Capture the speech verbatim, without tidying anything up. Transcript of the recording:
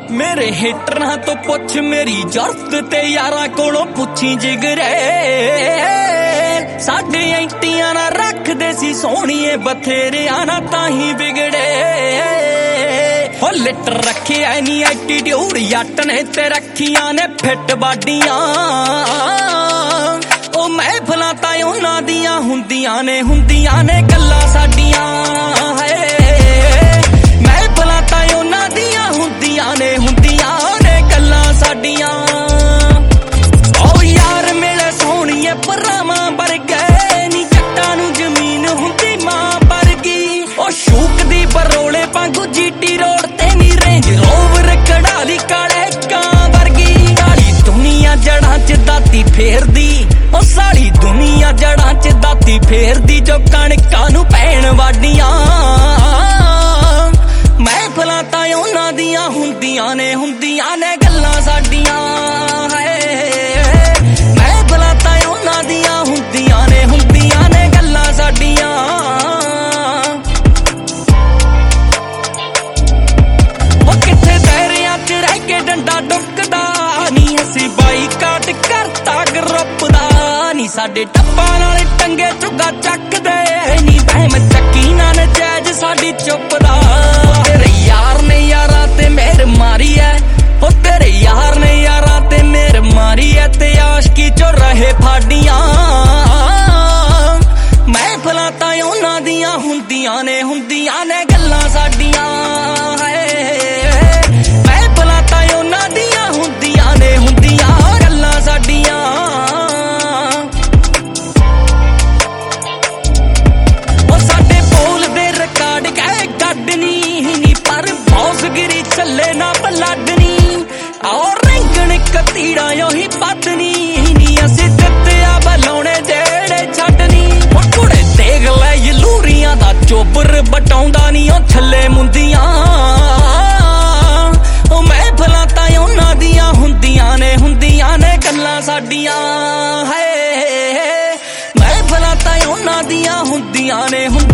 मेरे हेटरां तो पुछ मेरी जरूरत ते यारां कोलों पुछी जिगरे साडे एंटियां ना रखदे सी सोहणीए बथेरियां ना ताही बिगड़े हो लिट रखे नी एटीट्यूड जट ने ते रखियां ने फिट बाडियां ओ महफिलां तां उन्हां दियां हुंदियां ने हुंदियां ने गल्लां साडियां महफिलां तां उन्हां दियां हुंदियां ने हुंदियां ने गल्लां साडियां ओ यार मेरे सोहणीए भरावां वर्गे नी जट्टां नूं जमीन हुंदी मां वर्गी ओ शूक दी बरोले वांगू जीटी रोड ते नी रेंज रोवर कढ़ाली काले कां वर्गी साली दुनिया जड़ां च दाती फेरदी ओ साली दुनिया जड़ां च दाती फेरदी जो कणकां नूं पैण वाडियां महफिलां तां उन्हां दियां हुंदियां ने हुंदियां ने गल्लां साडियां महफिलां तां उन्हां दियां हुंदियां ने हुंदियां ने गल्लां साडियां ओ किथे दैरियां च रह के डंडा डुकदा नी असीं बाईकाट करता ग्रुप दा नी साडे टप्पां नाल टंगे चुगा चकदे नी बहम चक्की ना नजायज साडी चुप दा तेरे यार ने यारा ते मेर मारी है ओ तेरे यार ने यारा ते मेर मारी है ते आशकी चो रहे फाडियां महफिलां तां उन्हां दियां हुंदियां ने हुंदियां ने गल्लां साडियां महफिलां तां उन्हां दियां हुंदियां ने हुंदियां गल्लां साडियां ओ साडे बोल दे रिकार्ड गए गड्डनी नी पर बॉसगिरी चले ना बलाडनी और रंगण कतीड़ा यो ही पतनी नी असीं दित्तिया बलाउणे जेड़े छड्डनी ओ कुड़े देख लै यलूरियां दा चोबर बटाउंदा नी ओ थल्ले मुंदियां ओ महफिलां तां उन्हां दियां हुंदियां ने हुंदियां ने गल्लां साडियां है महफिलां तां उन्हां दियां हुंदियां ने